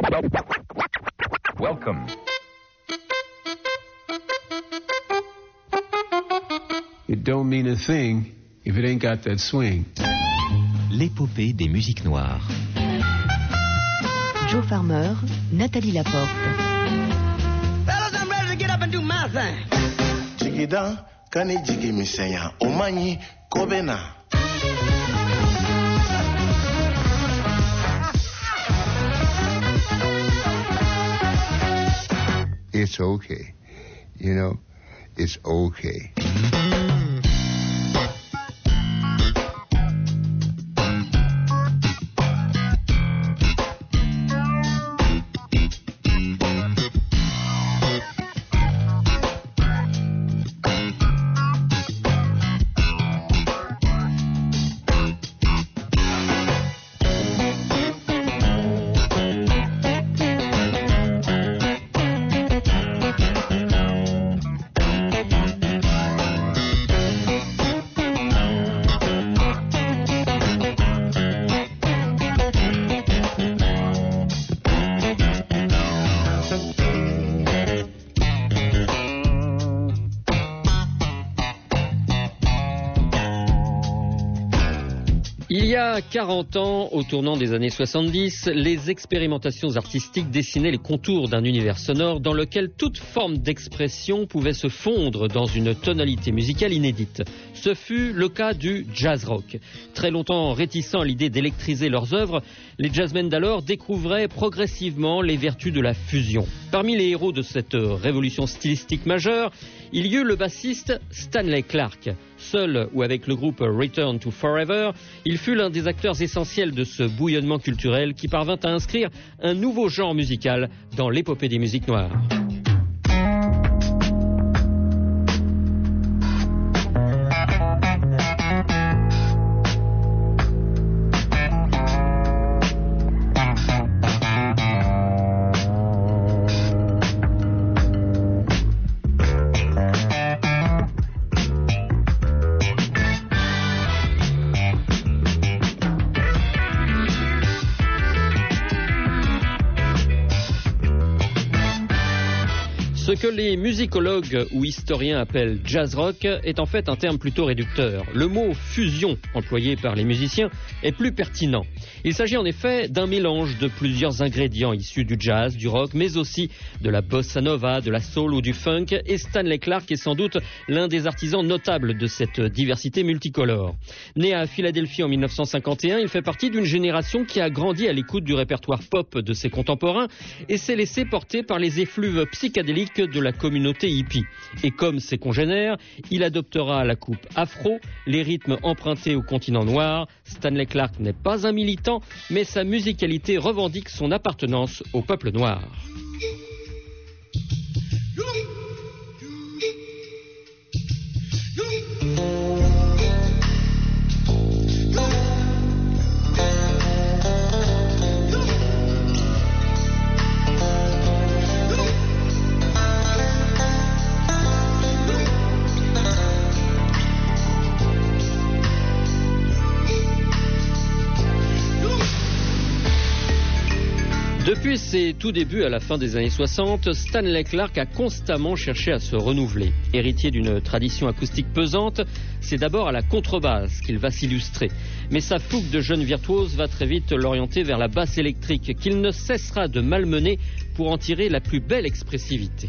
Welcome. It don't mean a thing if it ain't got that swing. L'épopée des musiques noires. Joe Farmer, Nathalie Laporte. Fellas, I'm ready to get up and do my thing. Jigida, kani jigi misenya, omanyi kobena. It's okay. You know, it's okay. Il y a 40 ans, au tournant des années 70, les expérimentations artistiques dessinaient les contours d'un univers sonore dans lequel toute forme d'expression pouvait se fondre dans une tonalité musicale inédite. Ce fut le cas du jazz rock. Très longtemps réticents à l'idée d'électriser leurs œuvres, les jazzmen d'alors découvraient progressivement les vertus de la fusion. Parmi les héros de cette révolution stylistique majeure, il y eut le bassiste Stanley Clarke. Seul ou avec le groupe Return to Forever, il fut l'un des acteurs essentiels de ce bouillonnement culturel qui parvint à inscrire un nouveau genre musical dans l'épopée des musiques noires. Ce que les musicologues ou historiens appellent jazz rock est en fait un terme plutôt réducteur. Le mot fusion employé par les musiciens est plus pertinent. Il s'agit en effet d'un mélange de plusieurs ingrédients issus du jazz, du rock, mais aussi de la bossa nova, de la soul ou du funk, et Stanley Clarke est sans doute l'un des artisans notables de cette diversité multicolore. Né à Philadelphie en 1951, il fait partie d'une génération qui a grandi à l'écoute du répertoire pop de ses contemporains et s'est laissé porter par les effluves psychédéliques de la communauté hippie. Et comme ses congénères, il adoptera la coupe afro, les rythmes empruntés au continent noir. Stanley Clarke n'est pas un militant, mais sa musicalité revendique son appartenance au peuple noir. Depuis ses tout débuts à la fin des années 60, Stanley Clarke a constamment cherché à se renouveler. Héritier d'une tradition acoustique pesante, c'est d'abord à la contrebasse qu'il va s'illustrer. Mais sa fougue de jeune virtuose va très vite l'orienter vers la basse électrique, qu'il ne cessera de malmener pour en tirer la plus belle expressivité.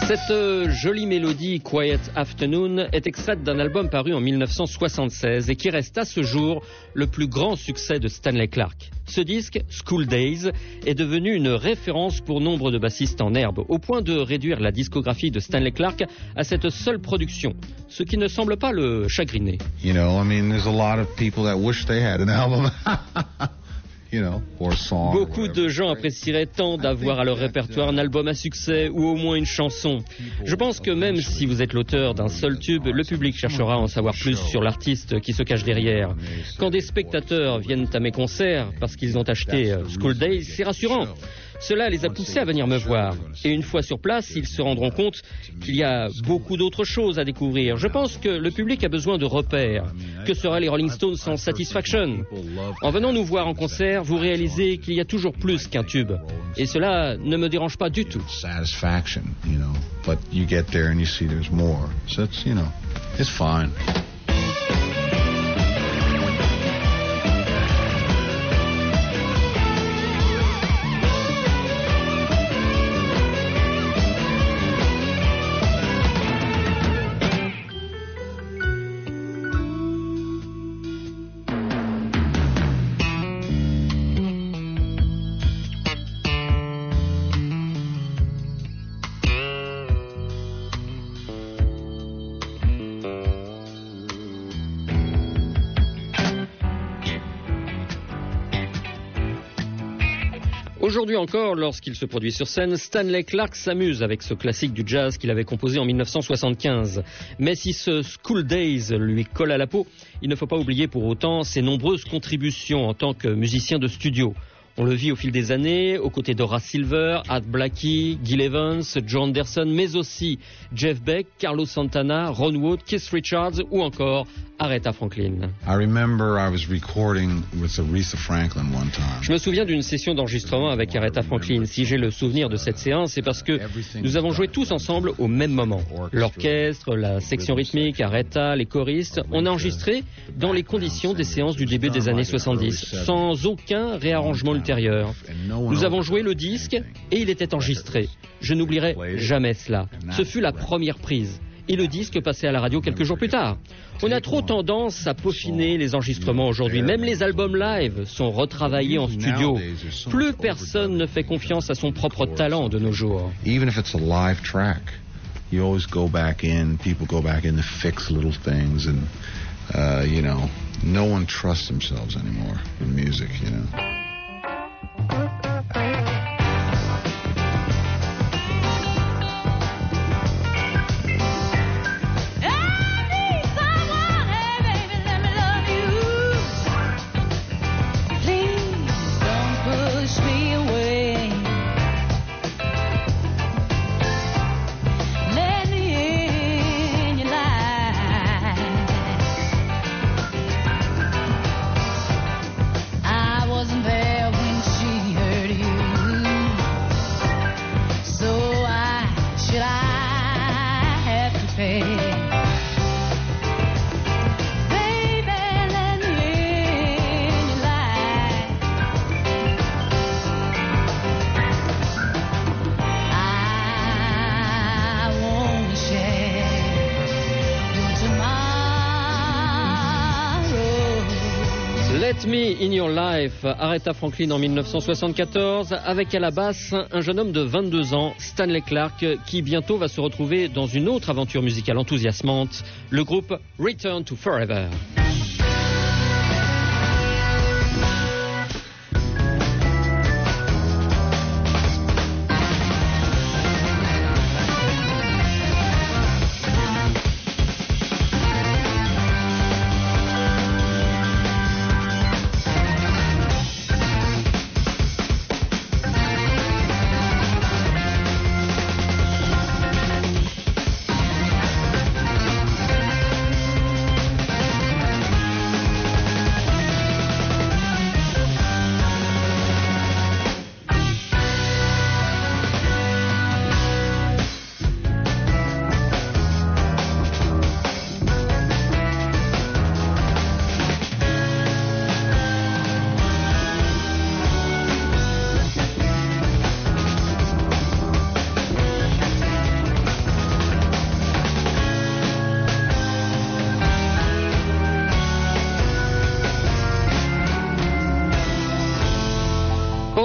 Cette jolie mélodie, Quiet Afternoon, est extraite d'un album paru en 1976 et qui reste à ce jour le plus grand succès de Stanley Clarke. Ce disque, School Days, est devenu une référence pour nombre de bassistes en herbe, au point de réduire la discographie de Stanley Clarke à cette seule production, ce qui ne semble pas le chagriner. You know, I mean, there's a lot of people that wish they had an album. You know, or a song. Beaucoup de gens apprécieraient tant d'avoir à leur répertoire un album à succès ou au moins une chanson. Je pense que même si vous êtes l'auteur d'un seul tube, le public cherchera à en savoir plus sur l'artiste qui se cache derrière. Quand des spectateurs viennent à mes concerts parce qu'ils ont acheté School Days, c'est rassurant. Cela les a poussés à venir me voir. Et une fois sur place, ils se rendront compte qu'il y a beaucoup d'autres choses à découvrir. Je pense que le public a besoin de repères. Que seraient les Rolling Stones sans Satisfaction? En venant nous voir en concert, vous réalisez qu'il y a toujours plus qu'un tube. Et cela ne me dérange pas du tout. Satisfaction, you know, but you get there and you see there's more. So it's, you know, it's fine. Aujourd'hui encore, lorsqu'il se produit sur scène, Stanley Clarke s'amuse avec ce classique du jazz qu'il avait composé en 1975. Mais si ce School Days lui colle à la peau, il ne faut pas oublier pour autant ses nombreuses contributions en tant que musicien de studio. On le vit au fil des années, aux côtés d'Horace Silver, Art Blakey, Gil Evans, Joe Anderson, mais aussi Jeff Beck, Carlos Santana, Ron Wood, Keith Richards ou encore Aretha Franklin. I remember I was recording with Aretha Franklin one time. Je me souviens d'une session d'enregistrement avec Aretha Franklin. Si j'ai le souvenir de cette séance, c'est parce que nous avons joué tous ensemble au même moment. L'orchestre, la section rythmique, Aretha, les choristes, on a enregistré dans les conditions des séances du début des années 70, sans aucun réarrangement ultérieur. Nous avons joué le disque et il était enregistré. Je n'oublierai jamais cela. Ce fut la première prise. Et le disque passait à la radio quelques jours plus tard. On a trop tendance à peaufiner les enregistrements aujourd'hui. Même les albums live sont retravaillés en studio. Plus personne ne fait confiance à son propre talent de nos jours. Even if it's a live track, you always go back in, people go back in to fix little things and, you know, no one trusts themselves anymore in music, you know. Let Me In Your Life, Aretha Franklin en 1974, avec à la basse un jeune homme de 22 ans, Stanley Clarke, qui bientôt va se retrouver dans une autre aventure musicale enthousiasmante, le groupe Return to Forever.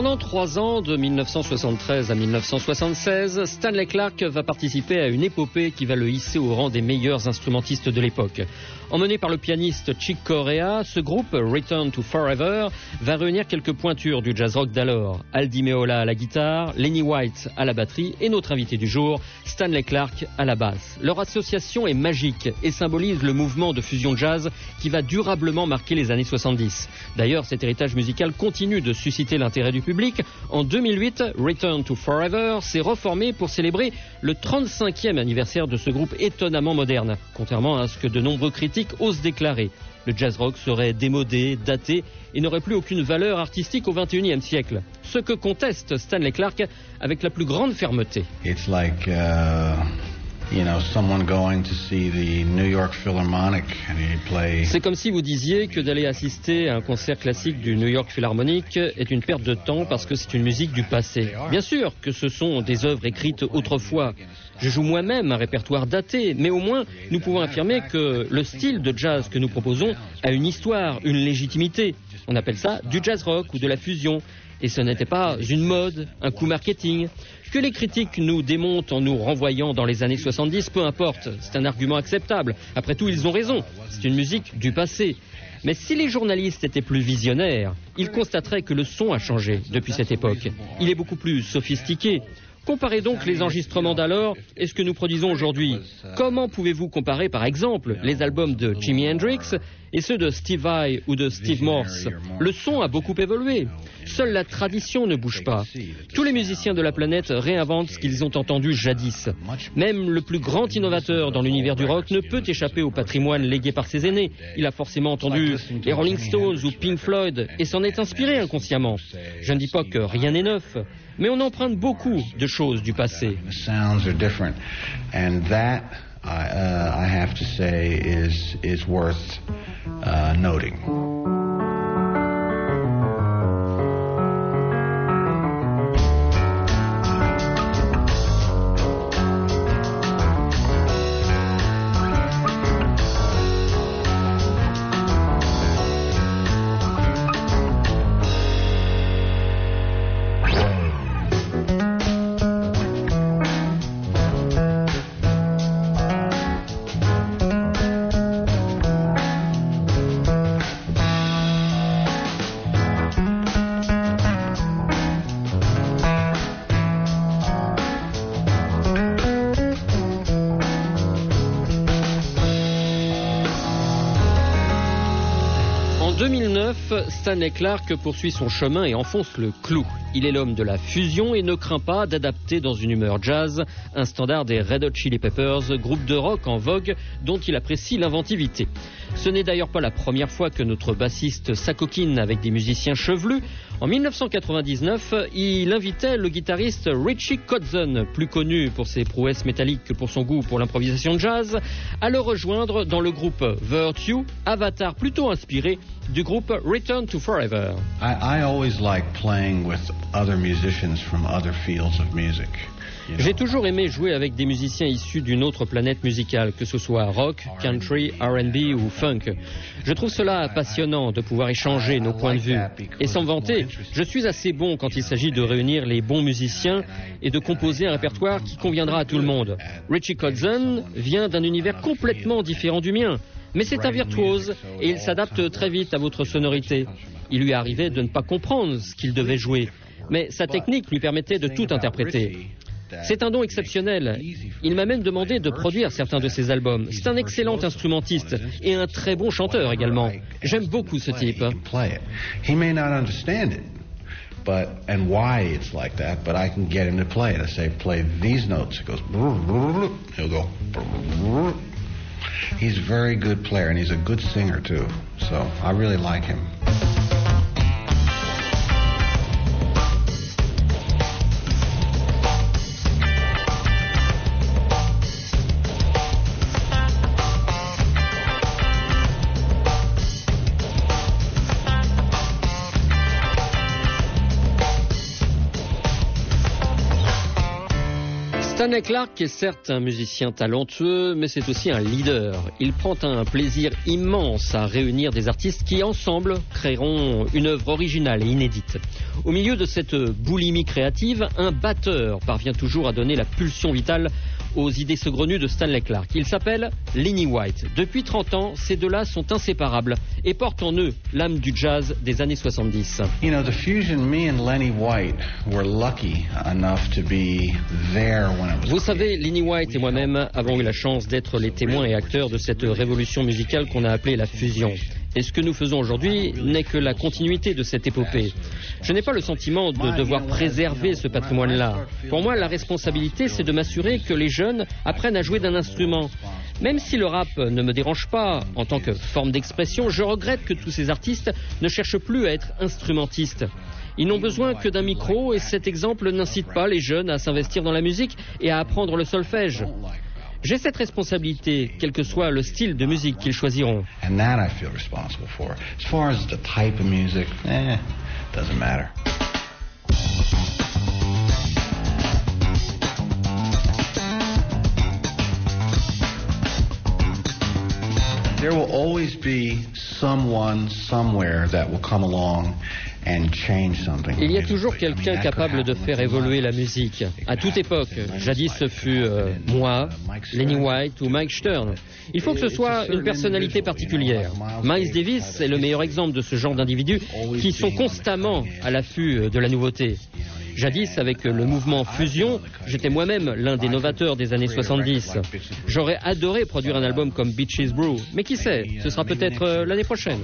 Pendant 3 ans, de 1973 à 1976, Stanley Clarke va participer à une épopée qui va le hisser au rang des meilleurs instrumentistes de l'époque. Emmené par le pianiste Chick Corea, ce groupe, Return to Forever, va réunir quelques pointures du jazz rock d'alors. Al Di Meola à la guitare, Lenny White à la batterie et notre invité du jour, Stanley Clarke à la basse. Leur association est magique et symbolise le mouvement de fusion jazz qui va durablement marquer les années 70. D'ailleurs, cet héritage musical continue de susciter l'intérêt du public. En 2008, Return to Forever s'est reformé pour célébrer le 35e anniversaire de ce groupe étonnamment moderne, contrairement à ce que de nombreux critiques osent déclarer. Le jazz rock serait démodé, daté et n'aurait plus aucune valeur artistique au XXIe siècle. Ce que conteste Stanley Clarke avec la plus grande fermeté. It's like, someone going to see the New York Philharmonic and he play. C'est comme si vous disiez que d'aller assister à un concert classique du New York Philharmonic est une perte de temps parce que c'est une musique du passé. Bien sûr que ce sont des œuvres écrites autrefois. Je joue moi-même un répertoire daté, mais au moins nous pouvons affirmer que le style de jazz que nous proposons a une histoire, une légitimité. On appelle ça du jazz rock ou de la fusion. Et ce n'était pas une mode, un coup marketing. Que les critiques nous démontent en nous renvoyant dans les années 70, peu importe, c'est un argument acceptable. Après tout, ils ont raison, c'est une musique du passé. Mais si les journalistes étaient plus visionnaires, ils constateraient que le son a changé depuis cette époque. Il est beaucoup plus sophistiqué. Comparez donc les enregistrements d'alors et ce que nous produisons aujourd'hui. Comment pouvez-vous comparer, par exemple, les albums de Jimi Hendrix et ceux de Steve Vai ou de Steve Morse? Le son a beaucoup évolué. Seule la tradition ne bouge pas. Tous les musiciens de la planète réinventent ce qu'ils ont entendu jadis. Même le plus grand innovateur dans l'univers du rock ne peut échapper au patrimoine légué par ses aînés. Il a forcément entendu les Rolling Stones ou Pink Floyd et s'en est inspiré inconsciemment. Je ne dis pas que rien n'est neuf, mais on emprunte beaucoup de choses du passé. The sounds are different, and that I have to say is worth noting. En 2009, Stanley Clarke poursuit son chemin et enfonce le clou. Il est l'homme de la fusion et ne craint pas d'adapter dans une humeur jazz un standard des Red Hot Chili Peppers, groupe de rock en vogue dont il apprécie l'inventivité. Ce n'est d'ailleurs pas la première fois que notre bassiste s'acoquine avec des musiciens chevelus. En 1999, il invitait le guitariste Richie Kotzen, plus connu pour ses prouesses métalliques que pour son goût pour l'improvisation jazz, à le rejoindre dans le groupe Virtue, avatar plutôt inspiré du groupe Return to Forever. I always like playing with other musicians from other fields of music. J'ai toujours aimé jouer avec des musiciens issus d'une autre planète musicale, que ce soit rock, country, R&B ou funk. Je trouve cela passionnant de pouvoir échanger nos points de vue. Et sans me vanter, je suis assez bon quand il s'agit de réunir les bons musiciens et de composer un répertoire qui conviendra à tout le monde. Richie Kotzen vient d'un univers complètement différent du mien. Mais c'est un virtuose et il s'adapte très vite à votre sonorité. Il lui arrivait de ne pas comprendre ce qu'il devait jouer, mais sa technique lui permettait de tout interpréter. C'est un don exceptionnel. Il m'a même demandé de produire certains de ses albums. C'est un excellent instrumentiste et un très bon chanteur également. J'aime beaucoup ce type. He may not understand it, and why it's like that, but I can get him to play it. I say, play these notes. He goes, he'll go. He's a very good player, and he's a good singer too. So I really like him. Stanley Clarke est certes un musicien talentueux, mais c'est aussi un leader. Il prend un plaisir immense à réunir des artistes qui, ensemble, créeront une œuvre originale et inédite. Au milieu de cette boulimie créative, un batteur parvient toujours à donner la pulsion vitale aux idées saugrenues de Stanley Clarke. Il s'appelle Lenny White. Depuis 30 ans, ces deux-là sont inséparables et portent en eux l'âme du jazz des années 70. You know, the fusion, me and Lenny White were lucky enough to be there when it was. Vous savez, Lenny White et moi-même avons eu la chance d'être les témoins et acteurs de cette révolution musicale qu'on a appelée la fusion. Et ce que nous faisons aujourd'hui n'est que la continuité de cette épopée. Je n'ai pas le sentiment de devoir préserver ce patrimoine-là. Pour moi, la responsabilité, c'est de m'assurer que les jeunes apprennent à jouer d'un instrument. Même si le rap ne me dérange pas en tant que forme d'expression, je regrette que tous ces artistes ne cherchent plus à être instrumentistes. Ils n'ont besoin que d'un micro et cet exemple n'incite pas les jeunes à s'investir dans la musique et à apprendre le solfège. J'ai cette responsabilité, quel que soit le style de musique qu'ils choisiront. And that I feel responsible for. As far as the type of music, doesn't matter. There will always be someone somewhere that will come along and change something. Il y a toujours quelqu'un capable de faire évoluer la musique. À toute époque, jadis ce fut moi, Lenny White ou Mike Stern. Il faut que ce soit une personnalité particulière. Miles Davis est le meilleur exemple de ce genre d'individus qui sont constamment à l'affût de la nouveauté. Jadis, avec le mouvement Fusion, j'étais moi-même l'un des novateurs des années 70. J'aurais adoré produire un album comme Bitches Brew, mais qui sait, ce sera peut-être l'année prochaine.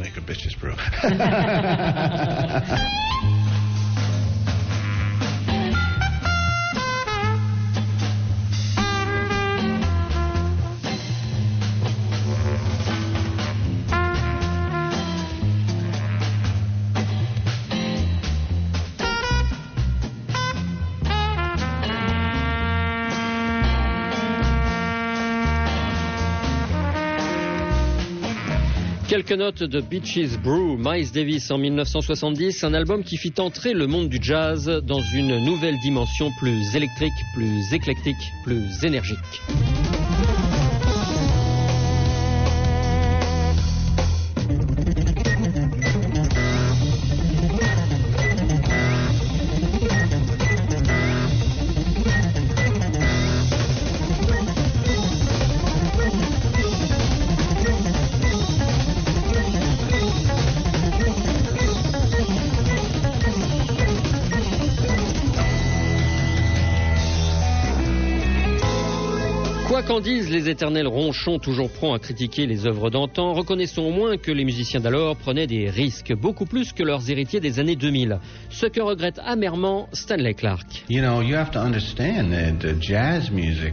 Quelques notes de Bitches Brew, Miles Davis en 1970, un album qui fit entrer le monde du jazz dans une nouvelle dimension plus électrique, plus éclectique, plus énergique. Quoi qu'en disent les éternels ronchons toujours prompts à critiquer les œuvres d'antan, reconnaissons au moins que les musiciens d'alors prenaient des risques, beaucoup plus que leurs héritiers des années 2000. Ce que regrette amèrement Stanley Clarke. You know, you have to understand that the jazz music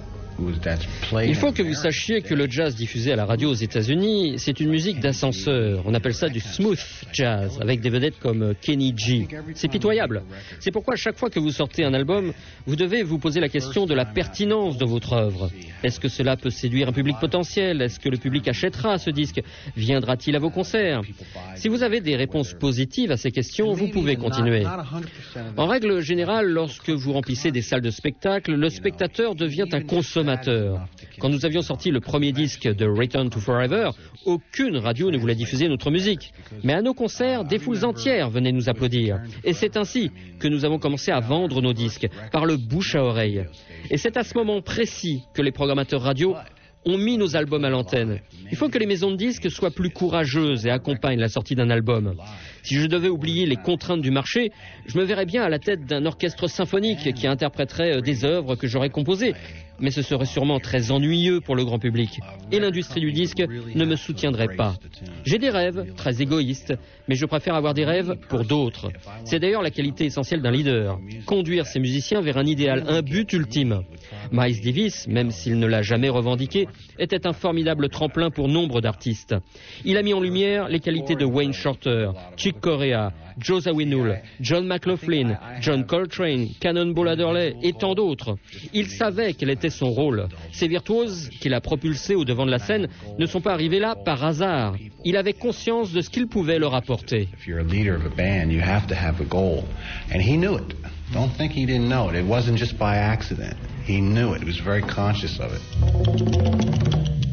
Il faut que vous sachiez que le jazz diffusé à la radio aux États-Unis, c'est une musique d'ascenseur. On appelle ça du smooth jazz, avec des vedettes comme Kenny G. C'est pitoyable. C'est pourquoi chaque fois que vous sortez un album, vous devez vous poser la question de la pertinence de votre œuvre. Est-ce que cela peut séduire un public potentiel? Est-ce que le public achètera ce disque? Viendra-t-il à vos concerts? Si vous avez des réponses positives à ces questions, vous pouvez continuer. En règle générale, lorsque vous remplissez des salles de spectacle, le spectateur devient un consommateur. Quand nous avions sorti le premier disque de Return to Forever, aucune radio ne voulait diffuser notre musique. Mais à nos concerts, des foules entières venaient nous applaudir. Et c'est ainsi que nous avons commencé à vendre nos disques, par le bouche à oreille. Et c'est à ce moment précis que les programmateurs radio ont mis nos albums à l'antenne. Il faut que les maisons de disques soient plus courageuses et accompagnent la sortie d'un album. Si je devais oublier les contraintes du marché, je me verrais bien à la tête d'un orchestre symphonique qui interpréterait des œuvres que j'aurais composées. Mais ce serait sûrement très ennuyeux pour le grand public. Et l'industrie du disque ne me soutiendrait pas. J'ai des rêves, très égoïstes, mais je préfère avoir des rêves pour d'autres. C'est d'ailleurs la qualité essentielle d'un leader. Conduire ses musiciens vers un idéal, un but ultime. Miles Davis, même s'il ne l'a jamais revendiqué, était un formidable tremplin pour nombre d'artistes. Il a mis en lumière les qualités de Wayne Shorter, Chick Corea, Joe Zawinul, John McLaughlin, John Coltrane, Cannonball Adderley et tant d'autres. Il savait quelle était maîtrisait son rôle. Ces virtuoses qu'il a propulsés au devant de la scène ne sont pas arrivés là par hasard. Il avait conscience de ce qu'il pouvait leur apporter. If you're a leader of a band, you have to have a goal. And he knew it. Don't think he didn't know it. It wasn't just by accident. He knew it. He was very conscious of it.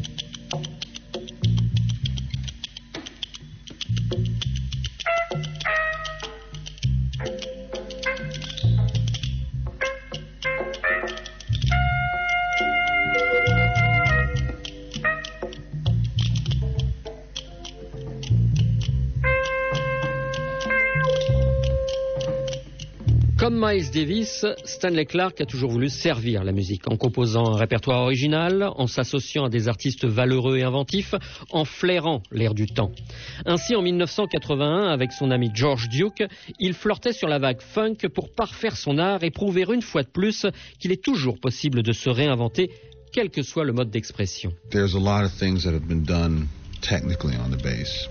Comme Miles Davis, Stanley Clarke a toujours voulu servir la musique, en composant un répertoire original, en s'associant à des artistes valeureux et inventifs, en flairant l'air du temps. Ainsi, en 1981, avec son ami George Duke, il flirtait sur la vague funk pour parfaire son art et prouver une fois de plus qu'il est toujours possible de se réinventer, quel que soit le mode d'expression. There's a lot of things that have been done technically on the bass.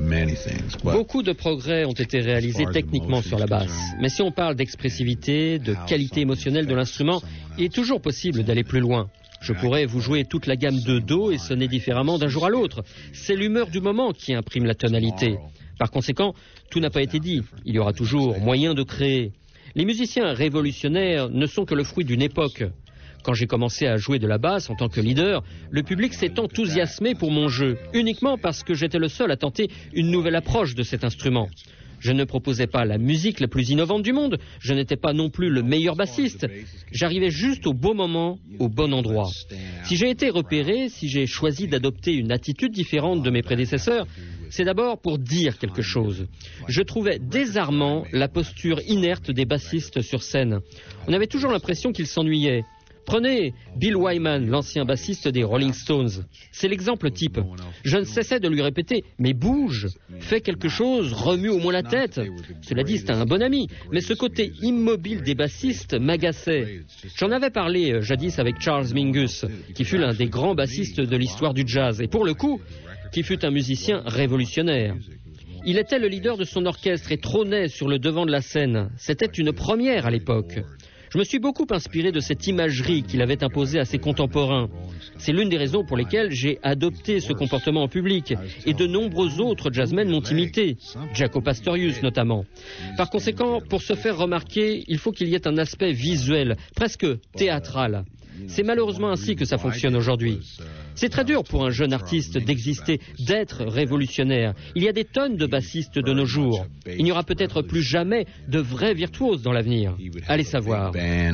Beaucoup de progrès ont été réalisés techniquement sur la basse, mais si on parle d'expressivité, de qualité émotionnelle de l'instrument, il est toujours possible d'aller plus loin. Je pourrais vous jouer toute la gamme de Do et sonner différemment d'un jour à l'autre. C'est l'humeur du moment qui imprime la tonalité. Par conséquent, tout n'a pas été dit. Il y aura toujours moyen de créer. Les musiciens révolutionnaires ne sont que le fruit d'une époque. Quand j'ai commencé à jouer de la basse en tant que leader, le public s'est enthousiasmé pour mon jeu, uniquement parce que j'étais le seul à tenter une nouvelle approche de cet instrument. Je ne proposais pas la musique la plus innovante du monde, je n'étais pas non plus le meilleur bassiste. J'arrivais juste au bon moment, au bon endroit. Si j'ai été repéré, si j'ai choisi d'adopter une attitude différente de mes prédécesseurs, c'est d'abord pour dire quelque chose. Je trouvais désarmant la posture inerte des bassistes sur scène. On avait toujours l'impression qu'ils s'ennuyaient. Prenez Bill Wyman, l'ancien bassiste des Rolling Stones. C'est l'exemple type. Je ne cessais de lui répéter « Mais bouge, fais quelque chose, remue au moins la tête ». Cela dit, c'est un bon ami, mais ce côté immobile des bassistes m'agaçait. J'en avais parlé jadis avec Charles Mingus, qui fut l'un des grands bassistes de l'histoire du jazz, et pour le coup, qui fut un musicien révolutionnaire. Il était le leader de son orchestre et trônait sur le devant de la scène. C'était une première à l'époque. Je me suis beaucoup inspiré de cette imagerie qu'il avait imposée à ses contemporains. C'est l'une des raisons pour lesquelles j'ai adopté ce comportement en public, et de nombreux autres jazzmen m'ont imité, Jaco Pastorius notamment. Par conséquent, pour se faire remarquer, il faut qu'il y ait un aspect visuel, presque théâtral. C'est malheureusement ainsi que ça fonctionne aujourd'hui. C'est très dur pour un jeune artiste d'exister, d'être révolutionnaire. Il y a des tonnes de bassistes de nos jours. Il n'y aura peut-être plus jamais de vrais virtuoses dans l'avenir. Allez savoir.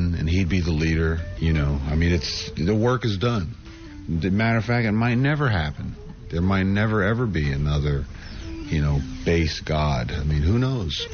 Matter of fact, it might never happen. There might never ever be another, bass god. I mean, who knows?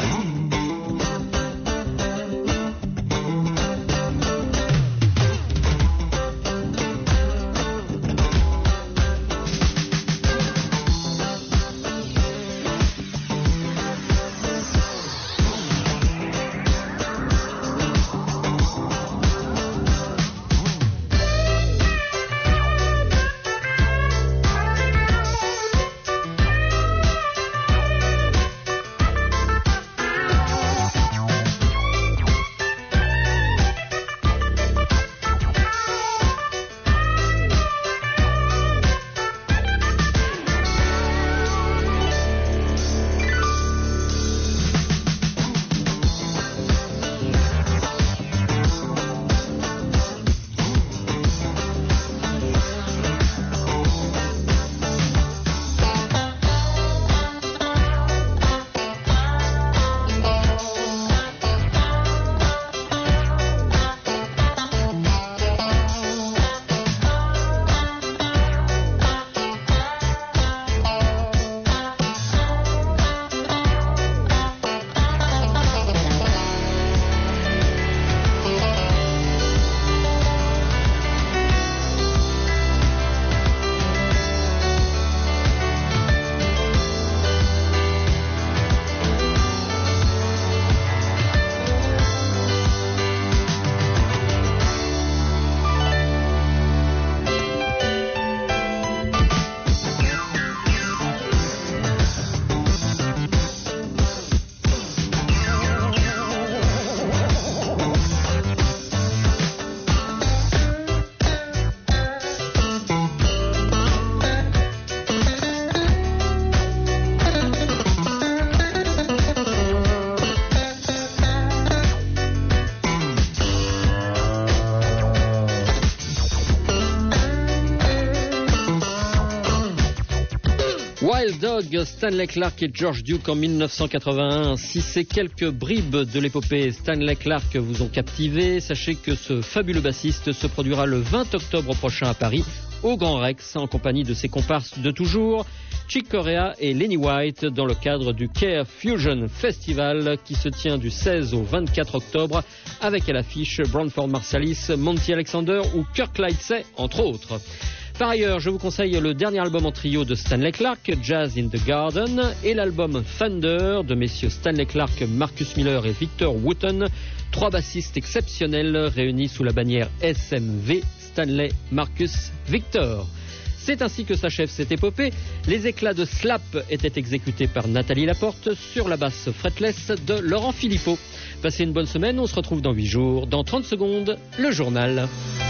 Prologue, Stanley Clarke et George Duke en 1981. Si ces quelques bribes de l'épopée Stanley Clarke vous ont captivé, sachez que ce fabuleux bassiste se produira le 20 octobre prochain à Paris, au Grand Rex, en compagnie de ses comparses de toujours, Chick Corea et Lenny White, dans le cadre du Care Fusion Festival qui se tient du 16 au 24 octobre, avec à l'affiche Branford Marsalis, Monty Alexander ou Kirk Lightsey, entre autres. Par ailleurs, je vous conseille le dernier album en trio de Stanley Clarke, Jazz in the Garden, et l'album Thunder de messieurs Stanley Clarke, Marcus Miller et Victor Wooten, 3 bassistes exceptionnels réunis sous la bannière SMV, Stanley, Marcus, Victor. C'est ainsi que s'achève cette épopée. Les éclats de slap étaient exécutés par Nathalie Laporte sur la basse fretless de Laurent Philippot. Passez une bonne semaine, on se retrouve dans 8 jours. Dans 30 secondes, le journal.